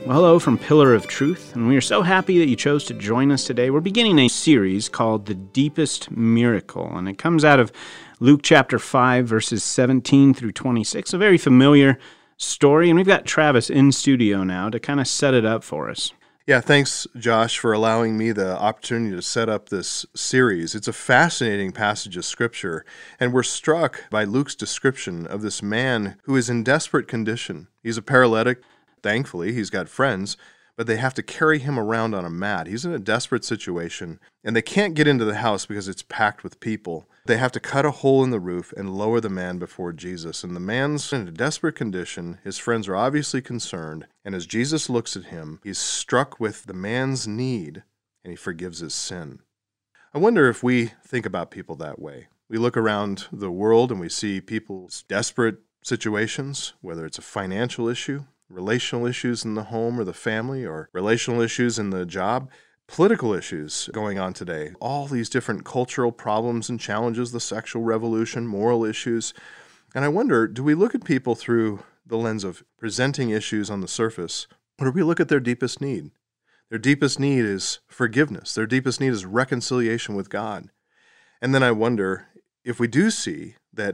Well, hello from Pillar of Truth, and we are so happy that you chose to join us today. We're beginning a series called The Deepest Miracle, and it comes out of Luke chapter 5, verses 17 through 26, a very familiar story, and we've got Travis in studio now to kind of set it up for us. Yeah, thanks, Josh, for allowing me the opportunity to set up this series. It's a fascinating passage of Scripture, and we're struck by Luke's description of this man who is in desperate condition. He's a paralytic. Thankfully, he's got friends, but they have to carry him around on a mat. He's in a desperate situation, and they can't get into the house because it's packed with people. They have to cut a hole in the roof and lower the man before Jesus. And the man's in a desperate condition. His friends are obviously concerned, and as Jesus looks at him, he's struck with the man's need, and he forgives his sin. I wonder if we think about people that way. We look around the world and we see people's desperate situations, whether it's a financial issue, relational issues in the home or the family, or relational issues in the job, political issues going on today, all these different cultural problems and challenges, the sexual revolution, moral issues. And I wonder, do we look at people through the lens of presenting issues on the surface, or do we look at their deepest need? Their deepest need is forgiveness. Their deepest need is reconciliation with God. And then I wonder, if we do see that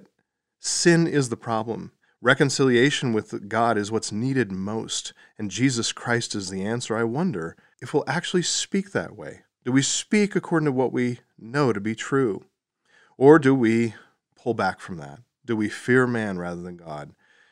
sin is the problem, reconciliation with God is what's needed most, and Jesus Christ is the answer, I wonder if we'll actually speak that way. Do we speak according to what we know to be true? Or do we pull back from that? Do we fear man rather than God?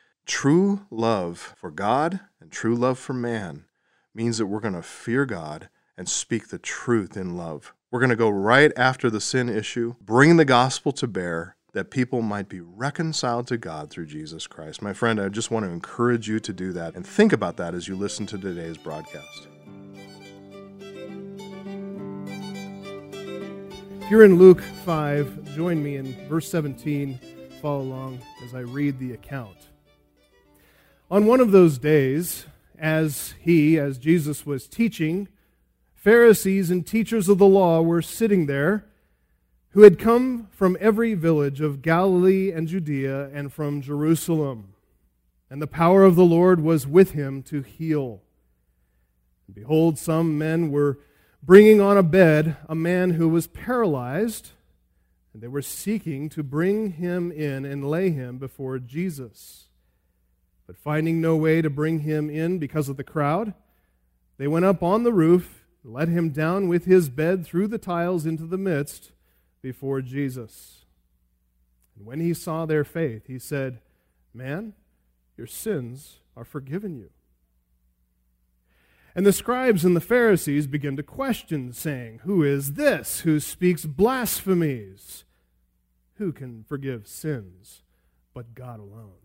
True love for God and true love for man means that we're going to fear God and speak the truth in love. We're going to go right after the sin issue, bring the gospel to bear, that people might be reconciled to God through Jesus Christ. My friend, I just want to encourage you to do that and think about that as you listen to today's broadcast. If you're in Luke 5, join me in verse 17. Follow along as I read the account. On one of those days, as Jesus was teaching, Pharisees and teachers of the law were sitting there, who had come from every village of Galilee and Judea and from Jerusalem. And the power of the Lord was with him to heal. And behold, some men were bringing on a bed a man who was paralyzed, and they were seeking to bring him in and lay him before Jesus. But finding no way to bring him in because of the crowd, they went up on the roof, let him down with his bed through the tiles into the midst, before Jesus. And when he saw their faith, he said, "Man, your sins are forgiven you." And the scribes and the Pharisees began to question, saying, "Who is this who speaks blasphemies? Who can forgive sins but God alone?"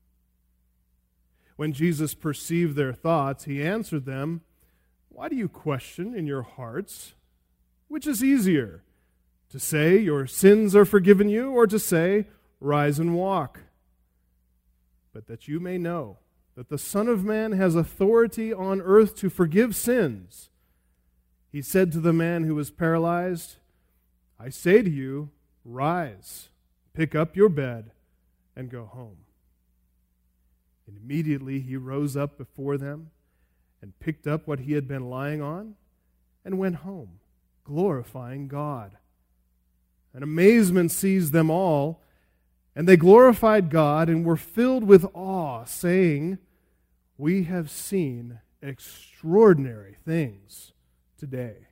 When Jesus perceived their thoughts, he answered them, "Why do you question in your hearts? Which is easier, to say, 'Your sins are forgiven you,' or to say, 'Rise and walk'? But that you may know that the Son of Man has authority on earth to forgive sins," he said to the man who was paralyzed, "I say to you, rise, pick up your bed, and go home." And immediately he rose up before them and picked up what he had been lying on and went home, glorifying God. And amazement seized them all, and they glorified God and were filled with awe, saying, "We have seen extraordinary things today."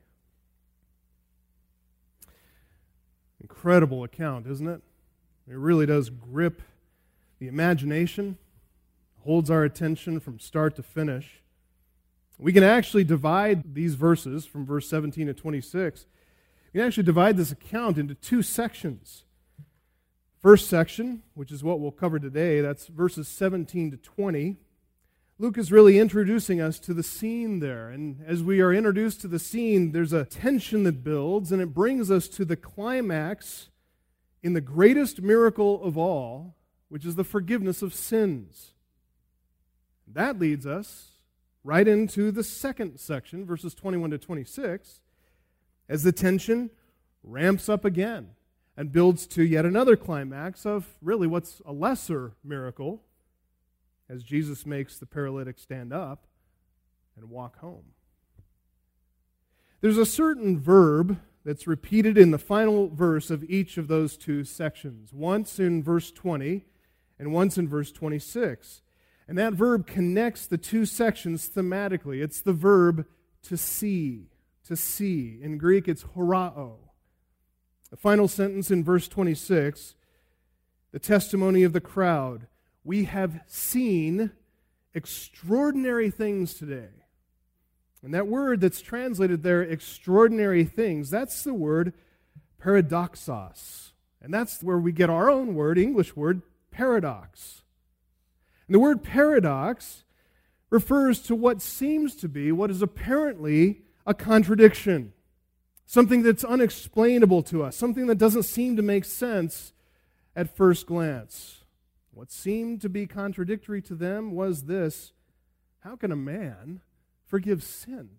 Incredible account, isn't it? It really does grip the imagination, holds our attention from start to finish. We can actually divide these verses from verse 17 to 26. We can actually divide this account into two sections. First section, which is what we'll cover today, that's verses 17 to 20. Luke is really introducing us to the scene there. And as we are introduced to the scene, there's a tension that builds, and it brings us to the climax in the greatest miracle of all, which is the forgiveness of sins. That leads us right into the second section, verses 21 to 26, as the tension ramps up again and builds to yet another climax of really what's a lesser miracle, as Jesus makes the paralytic stand up and walk home. There's a certain verb that's repeated in the final verse of each of those two sections, once in verse 20 and once in verse 26. And that verb connects the two sections thematically. It's the verb to see. To see. In Greek, it's horao. The final sentence in verse 26, the testimony of the crowd. We have seen extraordinary things today. And that word that's translated there, extraordinary things, that's the word paradoxos. And that's where we get our own word, English word, paradox. And the word paradox refers to what seems to be, what is apparently a contradiction. Something that's unexplainable to us, something that doesn't seem to make sense at first glance. What seemed to be contradictory to them was this: how can a man forgive sin?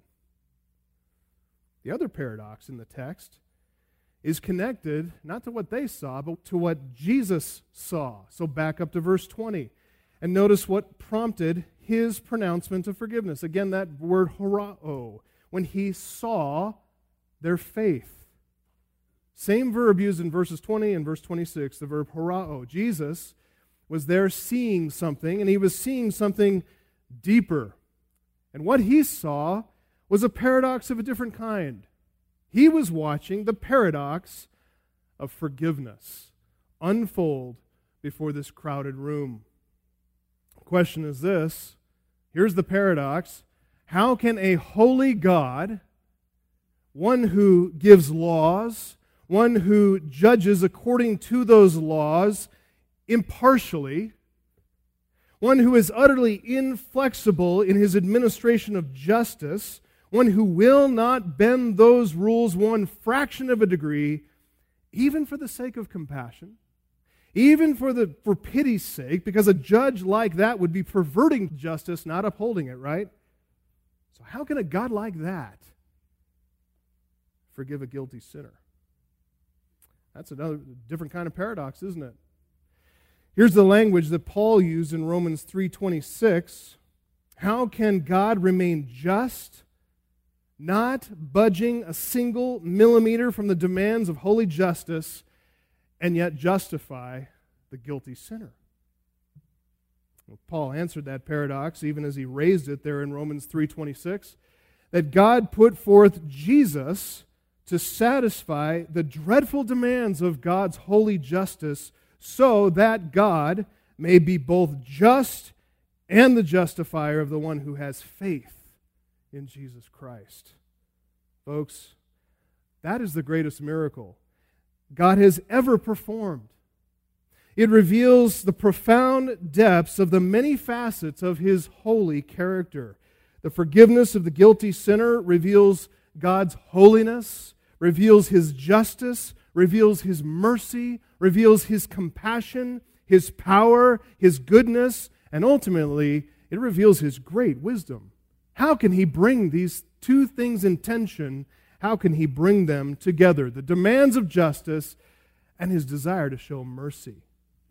The other paradox in the text is connected not to what they saw, but to what Jesus saw. So back up to verse 20 and notice what prompted his pronouncement of forgiveness. Again, that word horao, when he saw their faith. Same verb used in verses 20 and verse 26, the verb horao. Jesus was there seeing something, and he was seeing something deeper. And what he saw was a paradox of a different kind. He was watching the paradox of forgiveness unfold before this crowded room. The question is this. Here's the paradox. How can a holy God, one who gives laws, one who judges according to those laws impartially, one who is utterly inflexible in his administration of justice, one who will not bend those rules one fraction of a degree, even for the sake of compassion, even for pity's sake, because a judge like that would be perverting justice, not upholding it, right? So how can a God like that forgive a guilty sinner? That's another different kind of paradox, isn't it? Here's the language that Paul used in Romans 3:26. How can God remain just, not budging a single millimeter from the demands of holy justice, and yet justify the guilty sinner? Well, Paul answered that paradox even as he raised it there in Romans 3:26, that God put forth Jesus to satisfy the dreadful demands of God's holy justice, so that God may be both just and the justifier of the one who has faith in Jesus Christ. Folks, that is the greatest miracle God has ever performed. It reveals the profound depths of the many facets of His holy character. The forgiveness of the guilty sinner reveals God's holiness, reveals His justice, reveals His mercy, reveals His compassion, His power, His goodness, and ultimately, it reveals His great wisdom. How can He bring these two things in tension? How can He bring them together? The demands of justice and His desire to show mercy.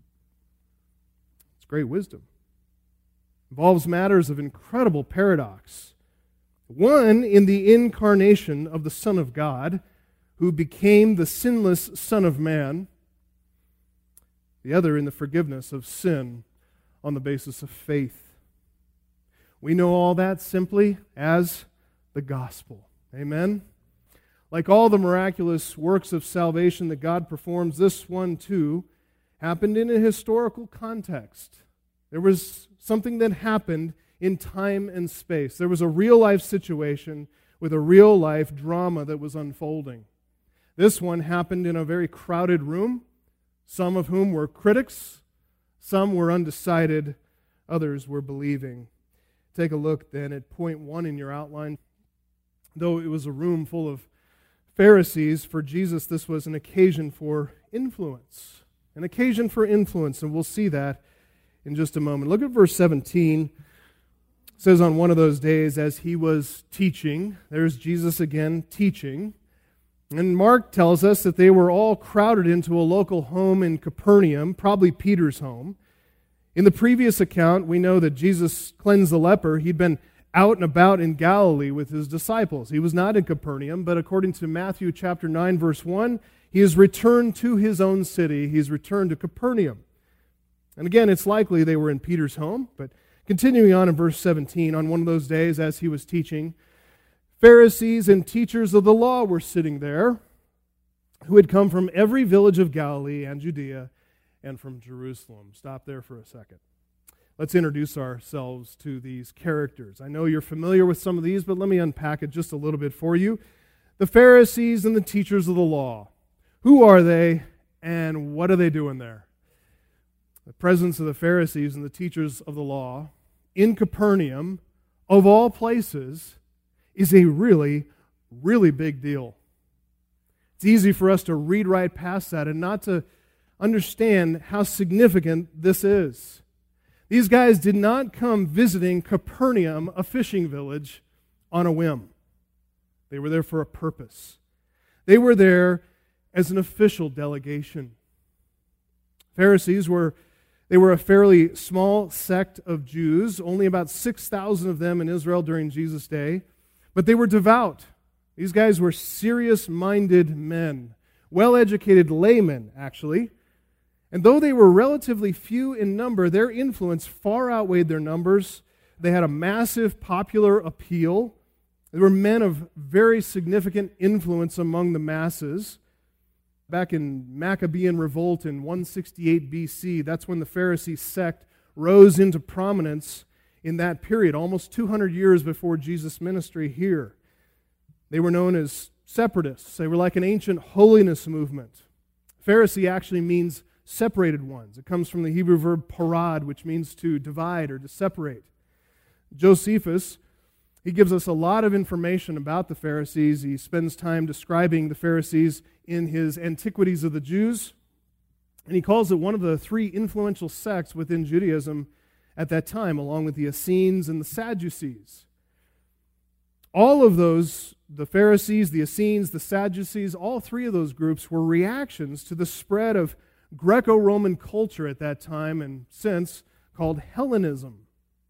It's great wisdom. It involves matters of incredible paradox. One in the incarnation of the Son of God, who became the sinless Son of Man. The other in the forgiveness of sin on the basis of faith. We know all that simply as the gospel. Amen? Like all the miraculous works of salvation that God performs, this one too happened in a historical context. There was something that happened in time and space. There was a real-life situation with a real-life drama that was unfolding. This one happened in a very crowded room, some of whom were critics, some were undecided, others were believing. Take a look then at point 1 in your outline. Though it was a room full of Pharisees, for Jesus this was an occasion for influence. An occasion for influence, and we'll see that in just a moment. Look at verse 17. It says, on one of those days as He was teaching, there's Jesus again teaching, and Mark tells us that they were all crowded into a local home in Capernaum, probably Peter's home. In the previous account, we know that Jesus cleansed the leper. He'd been out and about in Galilee with his disciples. He was not in Capernaum, but according to Matthew chapter 9, verse 1, he has returned to his own city. He's returned to Capernaum. And again, it's likely they were in Peter's home, but continuing on in verse 17, on one of those days as he was teaching, Pharisees and teachers of the law were sitting there, who had come from every village of Galilee and Judea and from Jerusalem. Stop there for a second. Let's introduce ourselves to these characters. I know you're familiar with some of these, but let me unpack it just a little bit for you. The Pharisees and the teachers of the law. Who are they, and what are they doing there? The presence of the Pharisees and the teachers of the law in Capernaum, of all places, is a really, really big deal. It's easy for us to read right past that and not to understand how significant this is. These guys did not come visiting Capernaum, a fishing village, on a whim. They were there for a purpose. They were there as an official delegation. Pharisees were a fairly small sect of Jews, only about 6,000 of them in Israel during Jesus' day, but they were devout. These guys were serious-minded men, well-educated laymen, actually. And though they were relatively few in number, their influence far outweighed their numbers. They had a massive popular appeal. They were men of very significant influence among the masses. Back in Maccabean revolt in 168 BC, that's when the Pharisee sect rose into prominence in that period, almost 200 years before Jesus' ministry here. They were known as separatists. They were like an ancient holiness movement. Pharisee actually means separated ones. It comes from the Hebrew verb parad, which means to divide or to separate. Josephus, he gives us a lot of information about the Pharisees. He spends time describing the Pharisees in his Antiquities of the Jews, and he calls it one of the three influential sects within Judaism at that time, along with the Essenes and the Sadducees. All of those, the Pharisees, the Essenes, the Sadducees, all three of those groups were reactions to the spread of Greco-Roman culture at that time and since, called Hellenism.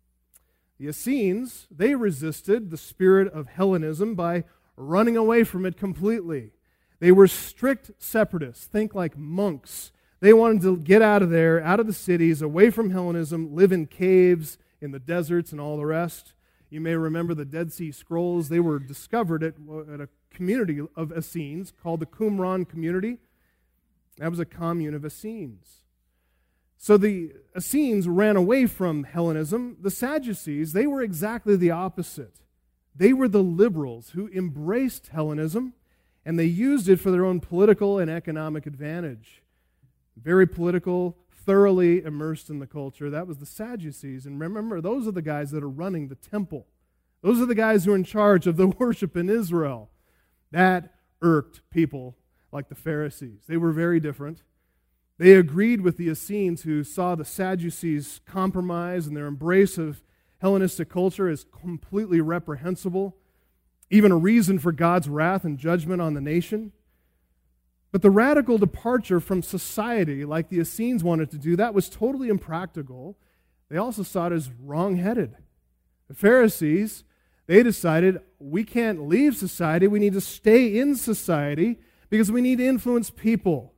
The Essenes, they resisted the spirit of Hellenism by running away from it completely. They were strict separatists, think like monks. They wanted to get out of there, out of the cities, away from Hellenism, live in caves, in the deserts, and all the rest. You may remember the Dead Sea Scrolls. They were discovered at a community of Essenes called the Qumran community. That was a commune of Essenes. So the Essenes ran away from Hellenism. The Sadducees, they were exactly the opposite. They were the liberals who embraced Hellenism, and they used it for their own political and economic advantage. Very political, thoroughly immersed in the culture. That was the Sadducees. And remember, those are the guys that are running the temple. Those are the guys who are in charge of the worship in Israel. That irked people like the Pharisees. They were very different. They agreed with the Essenes, who saw the Sadducees' compromise and their embrace of Hellenistic culture as completely reprehensible, even a reason for God's wrath and judgment on the nation. But the radical departure from society, like the Essenes wanted to do, that was totally impractical. They also saw it as wrong-headed. The Pharisees, they decided, we can't leave society, we need to stay in society because we need to influence people.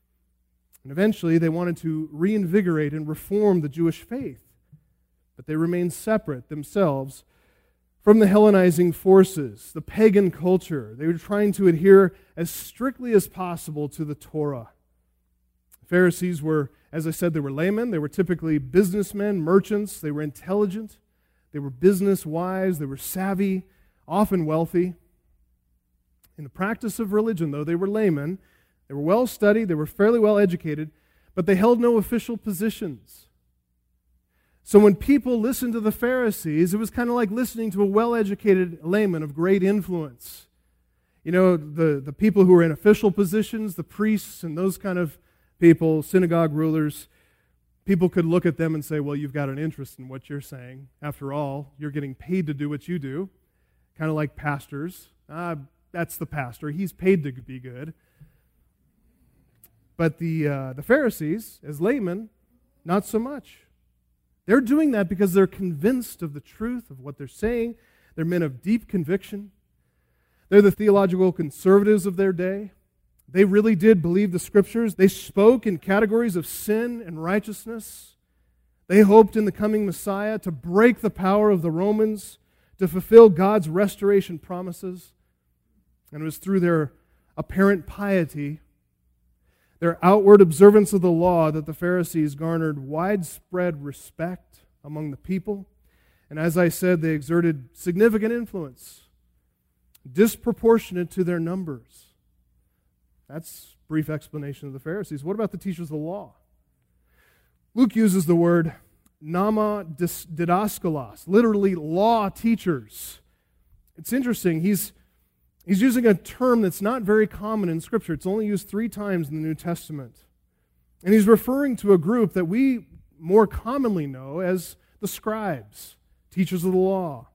And eventually they wanted to reinvigorate and reform the Jewish faith. But they remained separate themselves from the Hellenizing forces, the pagan culture. They were trying to adhere as strictly as possible to the Torah. The Pharisees were, as I said, they were laymen. They were typically businessmen, merchants. They were intelligent. They were business wise. They were savvy, often wealthy. In the practice of religion, though, they were laymen. They were well studied. They were fairly well educated, but they held no official positions. So when people listened to the Pharisees, it was kind of like listening to a well-educated layman of great influence. You know, the people who were in official positions, the priests and those kind of people, synagogue rulers, people could look at them and say, well, you've got an interest in what you're saying. After all, you're getting paid to do what you do. Kind of like pastors. That's the pastor. He's paid to be good. But the Pharisees, as laymen, not so much. They're doing that because they're convinced of the truth of what they're saying. They're men of deep conviction. They're the theological conservatives of their day. They really did believe the Scriptures. They spoke in categories of sin and righteousness. They hoped in the coming Messiah to break the power of the Romans, to fulfill God's restoration promises. And it was through their apparent piety, their outward observance of the law, that the Pharisees garnered widespread respect among the people. And as I said, they exerted significant influence, disproportionate to their numbers. That's a brief explanation of the Pharisees. What about the teachers of the law? Luke uses the word nama didaskalos, literally law teachers. It's interesting. He's using a term that's not very common in Scripture. It's only used 3 times in the New Testament. And he's referring to a group that we more commonly know as the scribes, teachers of the law.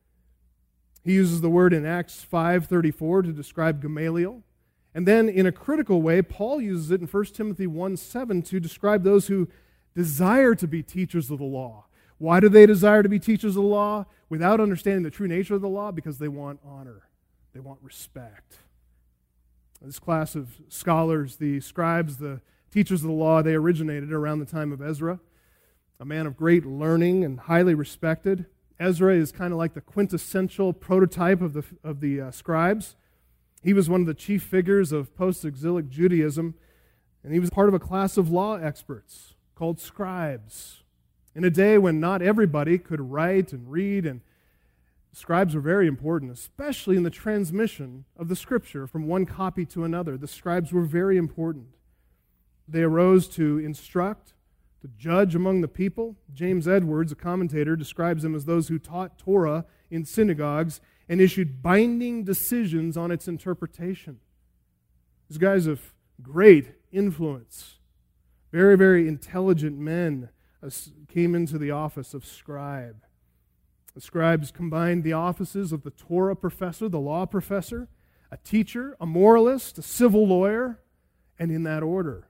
He uses the word in Acts 5:34 to describe Gamaliel. And then in a critical way, Paul uses it in 1 Timothy 1:7 to describe those who desire to be teachers of the law. Why do they desire to be teachers of the law? Without understanding the true nature of the law, because they want honor. They want respect. This class of scholars, the scribes, the teachers of the law, they originated around the time of Ezra, a man of great learning and highly respected. Ezra is kind of like the quintessential prototype of the scribes. He was one of the chief figures of post-exilic Judaism, and he was part of a class of law experts called scribes. In a day when not everybody could write and read, and scribes were very important, especially in the transmission of the Scripture from one copy to another. The scribes were very important. They arose to instruct, to judge among the people. James Edwards, a commentator, describes them as those who taught Torah in synagogues and issued binding decisions on its interpretation. These guys of great influence, very, very intelligent men, came into the office of scribe. The scribes combined the offices of the Torah professor, the law professor, a teacher, a moralist, a civil lawyer, and in that order.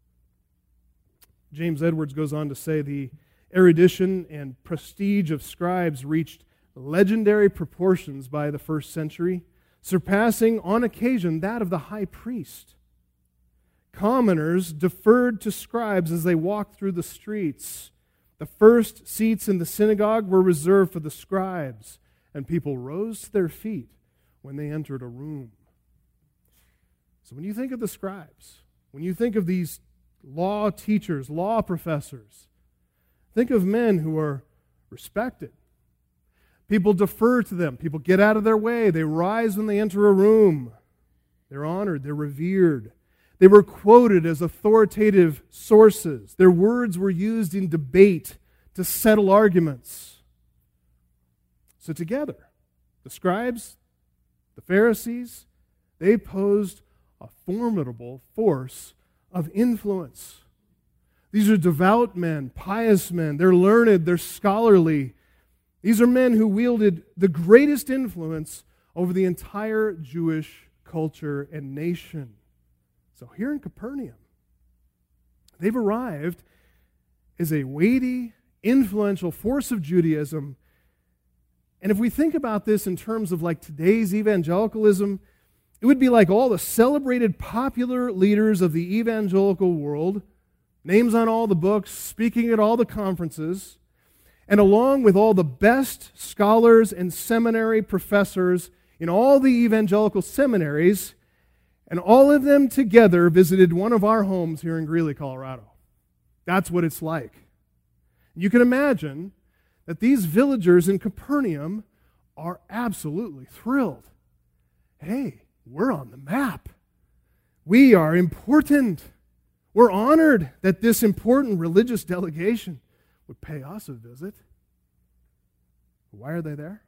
James Edwards goes on to say the erudition and prestige of scribes reached legendary proportions by the first century, surpassing on occasion that of the high priest. Commoners deferred to scribes as they walked through the streets. The first seats in the synagogue were reserved for the scribes, and people rose to their feet when they entered a room. So when you think of the scribes, when you think of these law teachers, law professors, think of men who are respected. People defer to them. People get out of their way. They rise when they enter a room. They're honored. They're revered. They were quoted as authoritative sources. Their words were used in debate to settle arguments. So together, the scribes, the Pharisees, they posed a formidable force of influence. These are devout men, pious men. They're learned, they're scholarly. These are men who wielded the greatest influence over the entire Jewish culture and nation. So here in Capernaum, they've arrived as a weighty, influential force of Judaism. And if we think about this in terms of like today's evangelicalism, it would be like all the celebrated popular leaders of the evangelical world, names on all the books, speaking at all the conferences, and along with all the best scholars and seminary professors in all the evangelical seminaries, and all of them together visited one of our homes here in Greeley, Colorado. That's what it's like. You can imagine that these villagers in Capernaum are absolutely thrilled. Hey, we're on the map. We are important. We're honored that this important religious delegation would pay us a visit. Why are they there?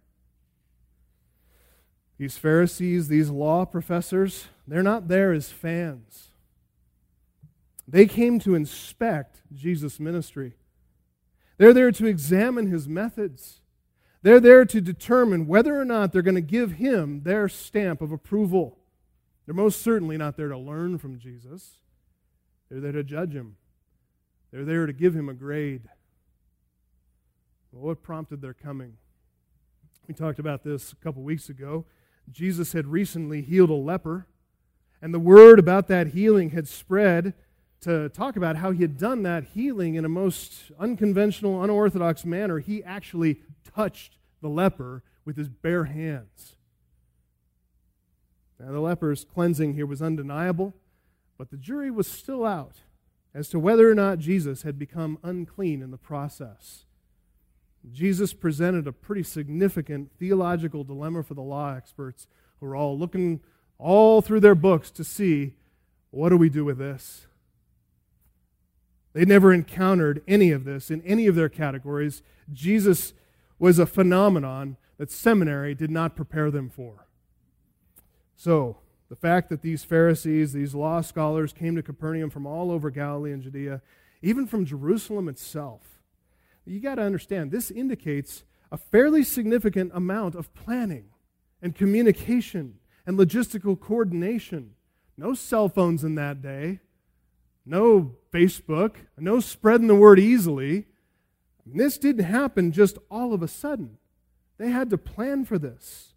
These Pharisees, these law professors, they're not there as fans. They came to inspect Jesus' ministry. They're there to examine his methods. They're there to determine whether or not they're going to give him their stamp of approval. They're most certainly not there to learn from Jesus. They're there to judge him. They're there to give him a grade. Well, what prompted their coming? We talked about this a couple weeks ago. Jesus had recently healed a leper, and the word about that healing had spread to talk about how he had done that healing in a most unconventional, unorthodox manner. He actually touched the leper with his bare hands. Now, the leper's cleansing here was undeniable, but the jury was still out as to whether or not Jesus had become unclean in the process. Jesus presented a pretty significant theological dilemma for the law experts who were all looking all through their books to see, what do we do with this? They never encountered any of this in any of their categories. Jesus was a phenomenon that seminary did not prepare them for. So, the fact that these Pharisees, these law scholars, came to Capernaum from all over Galilee and Judea, even from Jerusalem itself, you got to understand, this indicates a fairly significant amount of planning and communication and logistical coordination. No cell phones in that day, no Facebook, no spreading the word easily. This didn't happen just all of a sudden. They had to plan for this.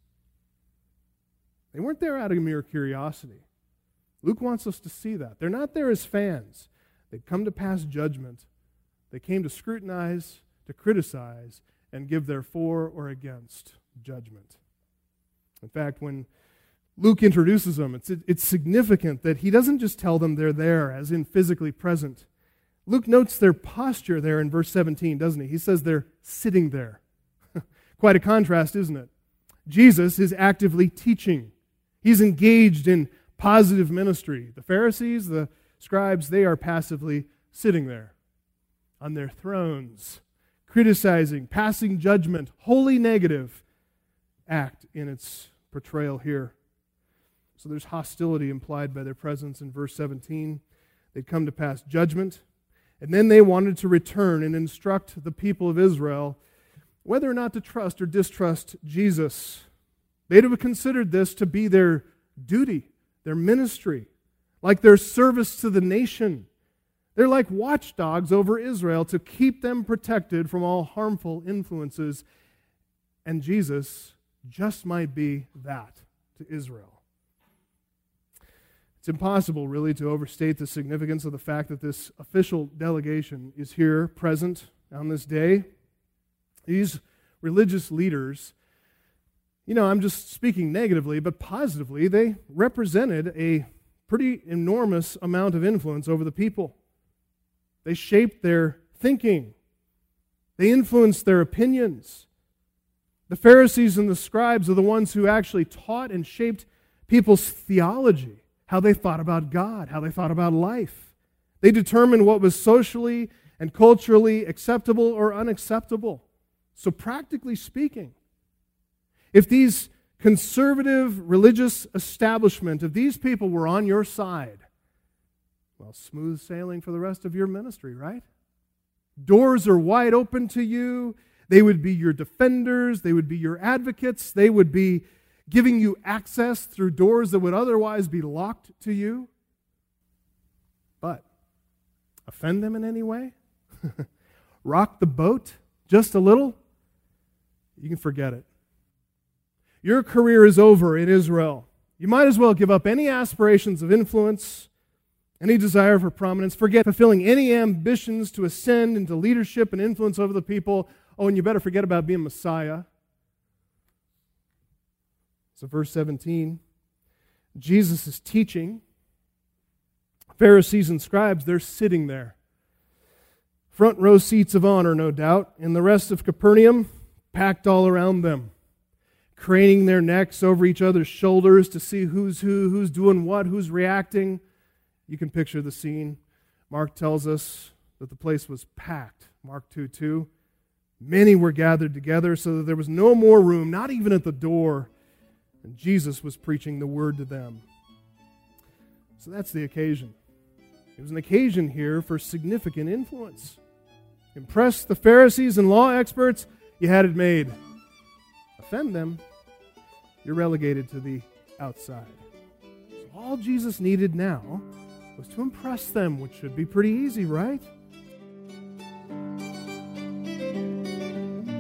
They weren't there out of mere curiosity. Luke wants us to see that. They're not there as fans. They'd come to pass judgment. They came to scrutinize, to criticize, and give their for or against judgment. In fact, when Luke introduces them, it's significant that he doesn't just tell them they're there, as in physically present. Luke notes their posture there in verse 17, doesn't he? He says they're sitting there. Quite a contrast, isn't it? Jesus is actively teaching. He's engaged in positive ministry. The Pharisees, the scribes, they are passively sitting there on their thrones, criticizing, passing judgment, wholly negative act in its portrayal here. So there's hostility implied by their presence in verse 17. They'd come to pass judgment, and then they wanted to return and instruct the people of Israel whether or not to trust or distrust Jesus. They'd have considered this to be their duty, their ministry, like their service to the nation. They're like watchdogs over Israel to keep them protected from all harmful influences. And Jesus just might be that to Israel. It's impossible, really, to overstate the significance of the fact that this official delegation is here present on this day. These religious leaders, I'm just speaking negatively, but positively, they represented a pretty enormous amount of influence over the people. They shaped their thinking. They influenced their opinions. The Pharisees and the scribes are the ones who actually taught and shaped people's theology, how they thought about God, how they thought about life. They determined what was socially and culturally acceptable or unacceptable. So practically speaking, if these conservative religious establishment, if these people were on your side, well, smooth sailing for the rest of your ministry, right? Doors are wide open to you. They would be your defenders. They would be your advocates. They would be giving you access through doors that would otherwise be locked to you. But offend them in any way? Rock the boat just a little? You can forget it. Your career is over in Israel. You might as well give up any aspirations of influence, any desire for prominence, forget fulfilling any ambitions to ascend into leadership and influence over the people. Oh, and you better forget about being Messiah. So verse 17, Jesus is teaching. Pharisees and scribes, they're sitting there. Front row seats of honor, no doubt, and the rest of Capernaum packed all around them, craning their necks over each other's shoulders to see who's who, who's doing what, who's reacting. You can picture the scene. Mark tells us that the place was packed. Mark 2:2. Many were gathered together so that there was no more room, not even at the door. And Jesus was preaching the word to them. So that's the occasion. It was an occasion here for significant influence. Impress the Pharisees and law experts, you had it made. Offend them, you're relegated to the outside. So all Jesus needed now was to impress them, which should be pretty easy, right?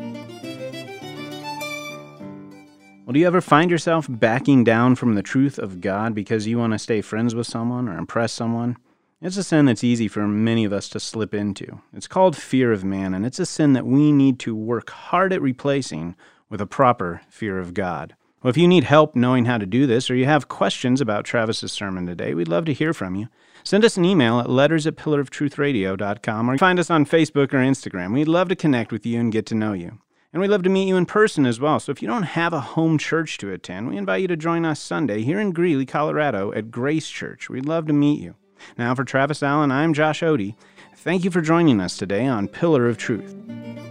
Well, do you ever find yourself backing down from the truth of God because you want to stay friends with someone or impress someone? It's a sin that's easy for many of us to slip into. It's called fear of man, and it's a sin that we need to work hard at replacing with a proper fear of God. Well, if you need help knowing how to do this, or you have questions about Travis's sermon today, we'd love to hear from you. Send us an email at letters@pillarofTruthRadio.com, or find us on Facebook or Instagram. We'd love to connect with you and get to know you. And we'd love to meet you in person as well. So if you don't have a home church to attend, we invite you to join us Sunday here in Greeley, Colorado at Grace Church. We'd love to meet you. Now for Travis Allen, I'm Josh Odie. Thank you for joining us today on Pillar of Truth.